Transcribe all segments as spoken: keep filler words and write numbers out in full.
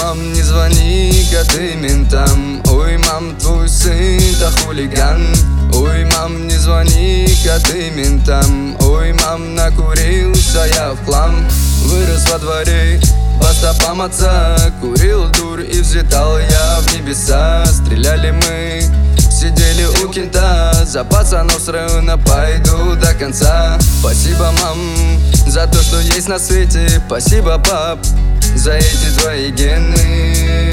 мам, не звони-ка ты ментам. Ой, мам, твой сын-то хулиган. Ой, мам, не звони-ка ты ментам. Ой, мам, накурился я в хлам. Вырос во дворе по стопам отца. Курил дурь и взлетал я в небеса. Стреляли мы, сидели у кента. За пацанов с района пойду до конца. Спасибо, мам, за то, что есть на свете. Спасибо, пап, за эти твои гены.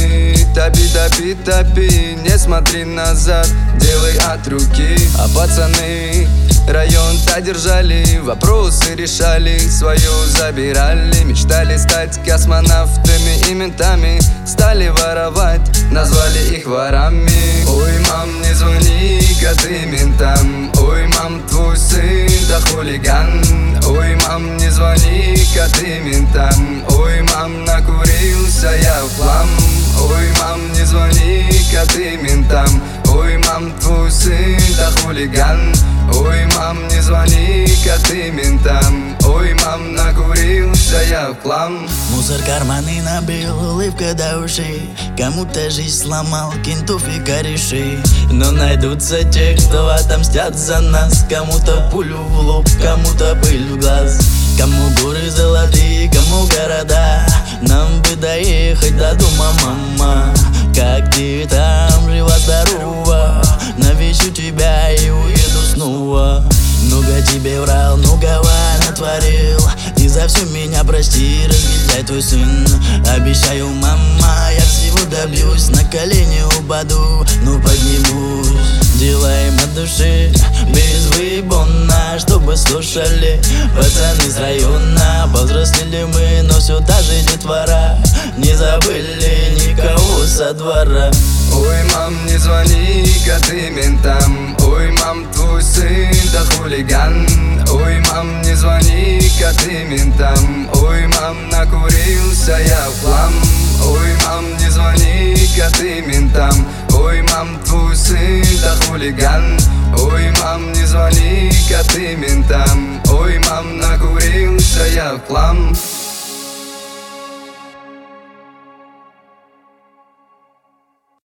Топи, топи, топи, не смотри назад, делай от руки. А пацаны район-то держали, вопросы решали, свою забирали. Мечтали стать космонавтами и ментами, стали воровать, назвали их ворами. Ой, мам, не звони-ка ты ментам. Ой, мам, твой сын-то хулиган. Ой, мам, не звони-ка ты ментам. Ой, мам, накурился я в хлам. Ой, мам, не звони-ка ты ментам. Ой, мам, твой сын-то хулиган. Ой, мам, не звони-ка ты ментам. Ой, мам, накурился я в хлам. Мусор карманы набил, улыбка до ушей. Кому-то жизнь сломал, кентов и корешей. Но найдутся те, кто отомстят за нас. Кому-то пулю в лоб, кому-то пыль в глаз. Кому горы золотые, кому города. Нам бы доехать до дома, мама. Как ты там, жива-здорова? Навещу тебя и уеду снова. Много тебе врал, многого натворил. Ты за все меня прости, разгильдяй твой сын. Обещаю, мама, я всего добьюсь. На колени упаду, но поднимусь. Делаем от души, безвыборно, чтобы слушали пацаны с района. Повзрослели мы, но все та же детвора. Не забыли никого со двора. Ой, мам, не звони-ка ты ментам. Ой, мам, твой сын-то хулиган. Ой, мам, не звони-ка ты ментам. Ой, мам, накурился я в хлам. Ой, мам, не звони-ка ты ментам. Ой, мам, твой сын-то хулиган. Ой, мам, не звони-ка ты ментам. Ой, мам, накурился я в хлам.